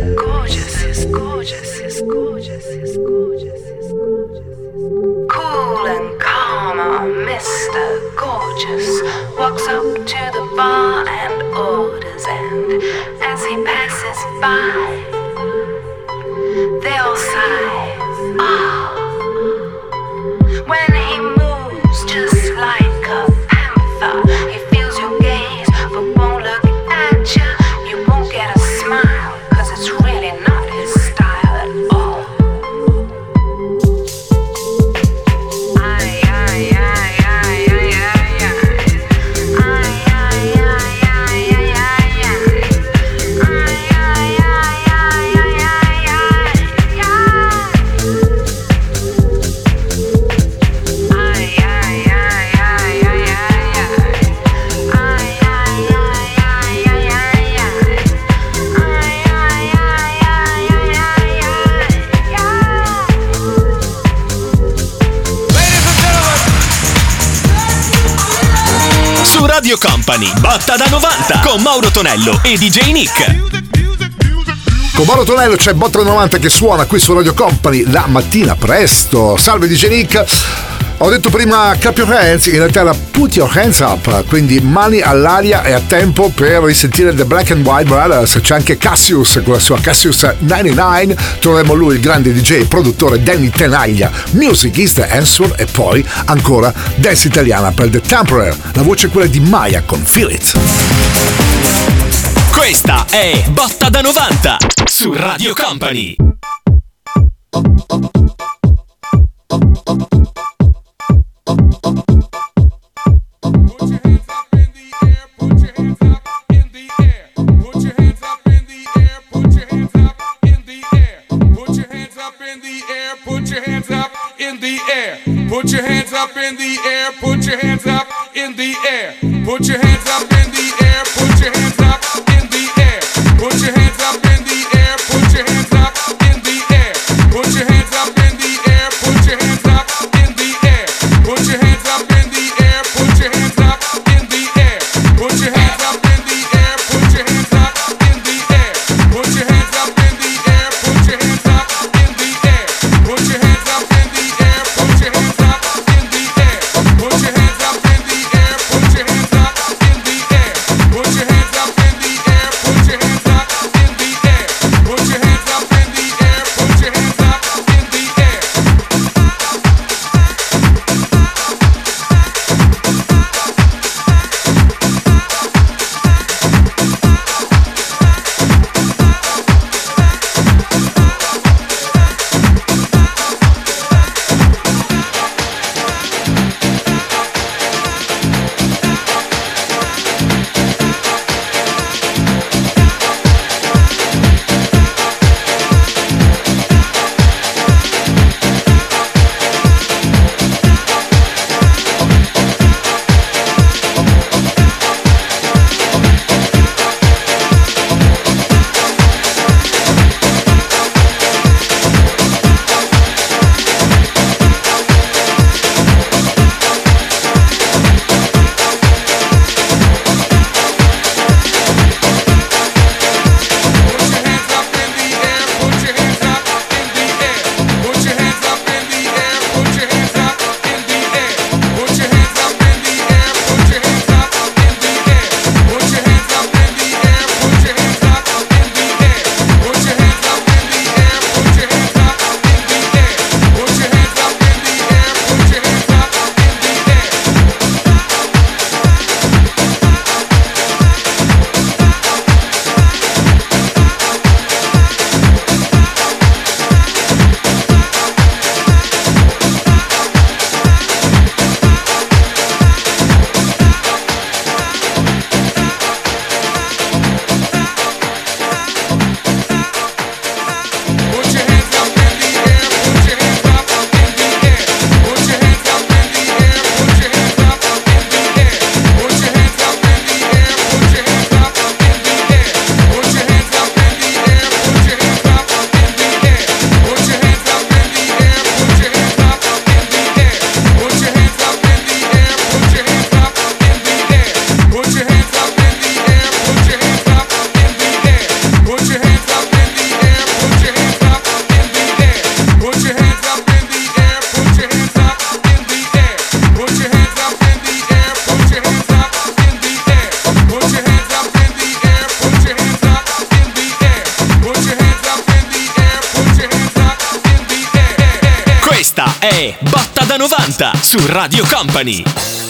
gorgeous, is gorgeous, is gorgeous, is gorgeous, is gorgeous. Cool and calm, Mr. Gorgeous walks up to the bar and orders, and as he passes by, they all sigh, ah. When he moves just like a panther, he feels your gaze but won't look at you. You won't get a smile, 'cause it's really not his style at all. Su Radio Company, Botta da 90 con Mauro Tonello e DJ Nick. Con Mauro Tonello c'è Botta da 90 che suona qui su Radio Company la mattina presto. Salve DJ Nick. Ho detto prima clap your hands, in realtà era put your hands up, quindi mani all'aria e a tempo per risentire The Black and White Brothers. C'è anche Cassius con la sua Cassius 99, troveremo lui, il grande DJ e produttore Danny Tenaglia, Music is the Answer, e poi ancora dance italiana per The Temporary, la voce è quella di Maya con Feel It. Questa è Botta da 90 su Radio Company. Put your hands up in the air, put your hands up in the air. Put your hands up in the air, put your hands up in the air. Put your hands up in the air, put your hands up in the air. Put your hands up in the air, put your hands up in the air. Put your hands up in the air, put your hands up in the air. Put your hands up in the air, put your hands up in the air. Put your hands up in the air, put your hands up in the air. Put your hands up in the air, put your hands up in the air. Put your hands up in the air, put your hands up in the air. è Botta da 90 su Radio Company.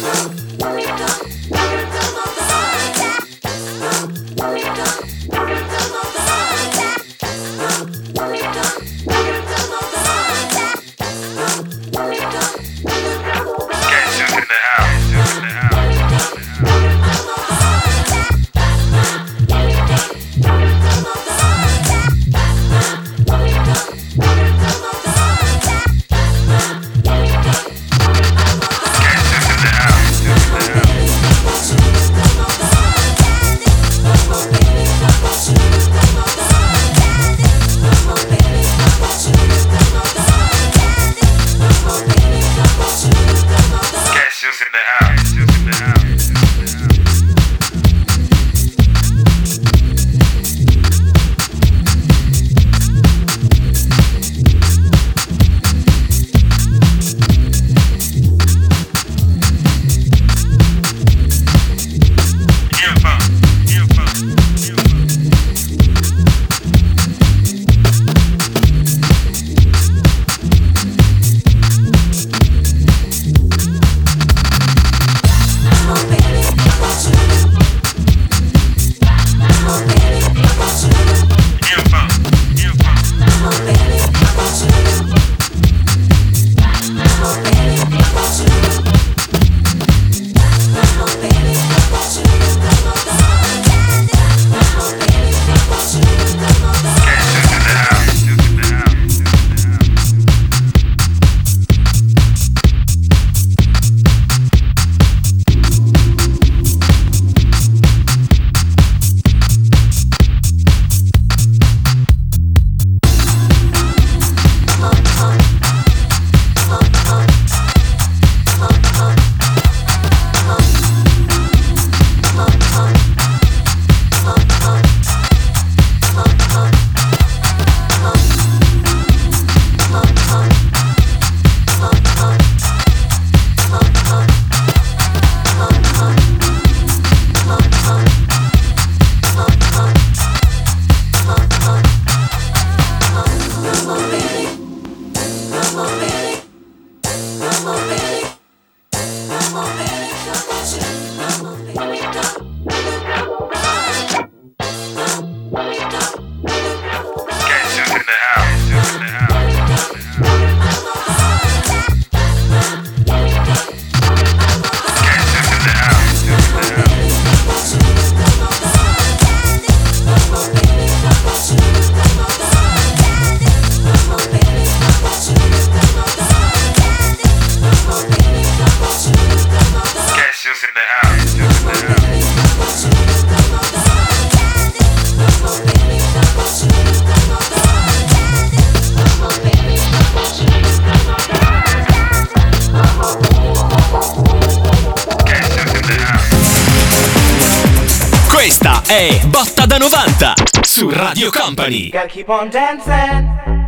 Questa è Botta da 90 su Radio Company. Gotta keep on dancing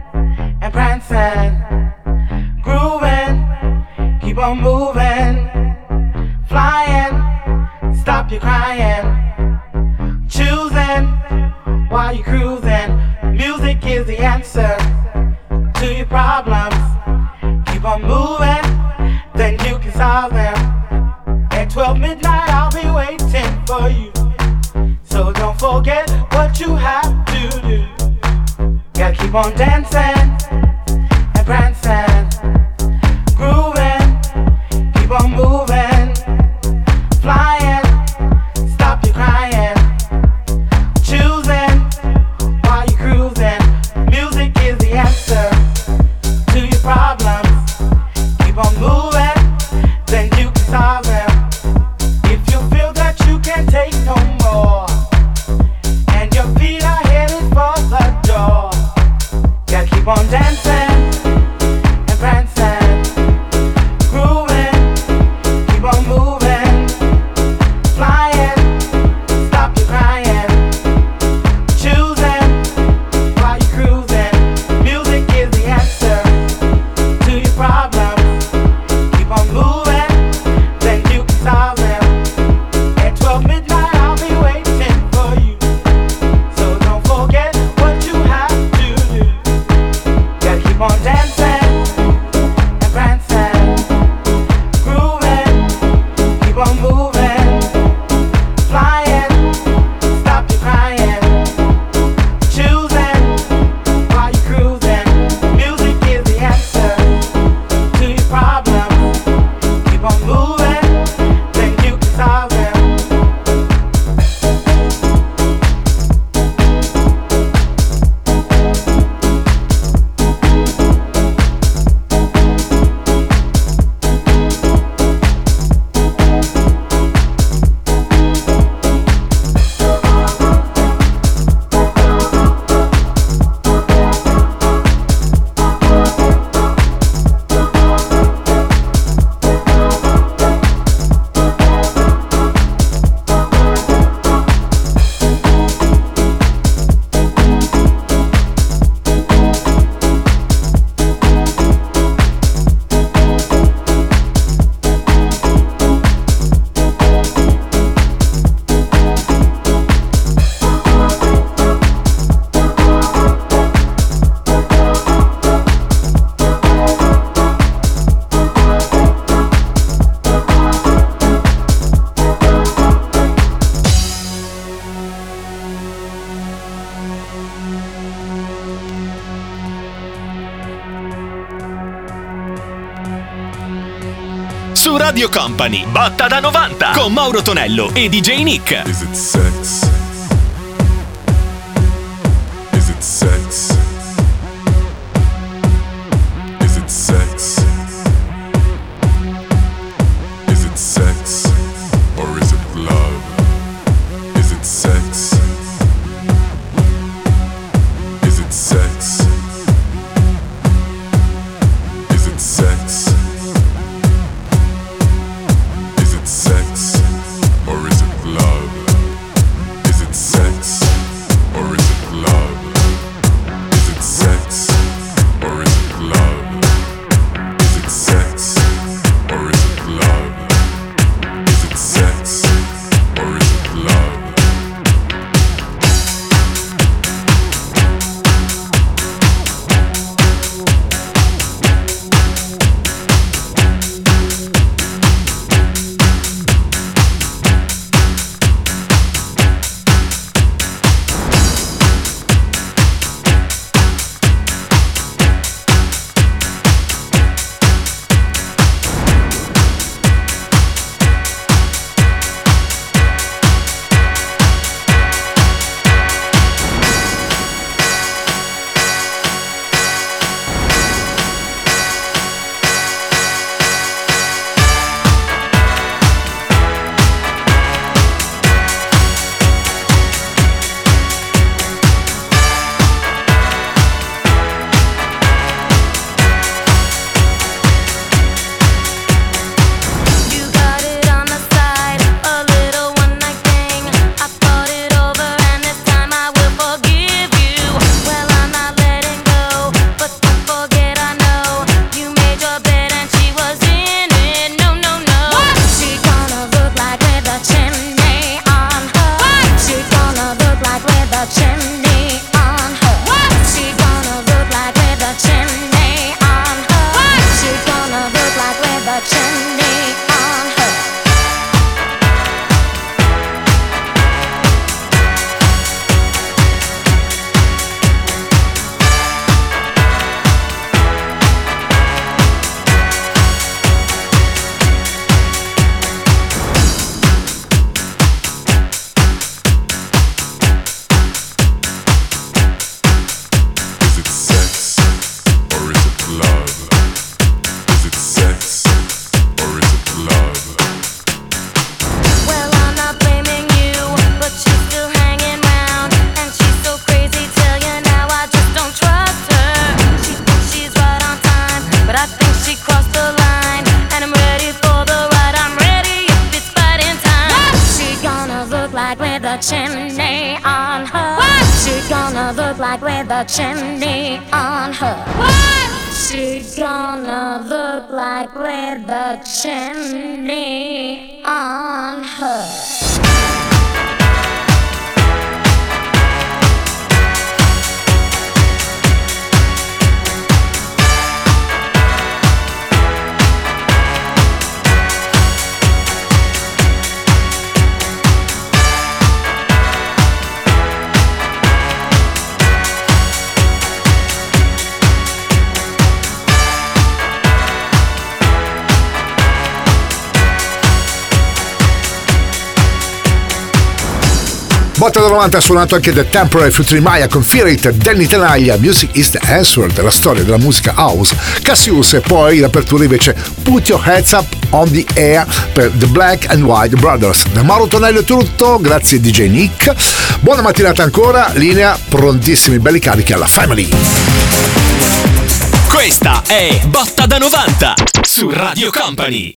and prancing, grooving, keep on moving, flying, stop your crying, choosing while you're cruising. Music is the answer to your problems. Keep on moving, then you can solve them. At 12 midnight I'll be waiting for you. So don't forget what you have to do. Gotta keep on dancing and prancing, grooving, keep on moving, flying, stop your crying, choosing while you're cruising. Music is the answer to your problems. Keep on moving, then you can solve them. If you feel that you can't take no more, your feet are headed for the door. Gotta keep on dancing and prancing, grooving, keep on moving, flying, stop your crying, choosing while you're cruising. Music is the answer to your problems. Keep on moving, then you can solve them. At 12 midnight I'll be waiting for you. Forget what you have to do. Gotta keep on su Radio Company. Botta da 90 con Mauro Tonello e DJ Nick. Is it sex? Is it sex? Is it sex? Is it sex? Or is it love? Is it sex? Is it sex? Is it sex? Is it sex? Or is it love? Is it sex? Or is it love? Is it sex? Or is it love? Is it sex? Or is it love? Is it sex? Or is it love? Chimney on her. She's gonna look like with a chimney on her. She's gonna look like with a chimney on her. Botta da 90 ha suonato anche The Temporary featuring Maya con Fear It, Danny Tenaglia, Music is the Answer, della storia della musica house, Cassius, e poi l'apertura invece Put Your Heads Up on the Air per The Black and White Brothers. Da Mauro Tonello è tutto, grazie DJ Nick, buona mattinata ancora, linea prontissimi, belli carichi alla Family. Questa è Botta da 90 su Radio Company.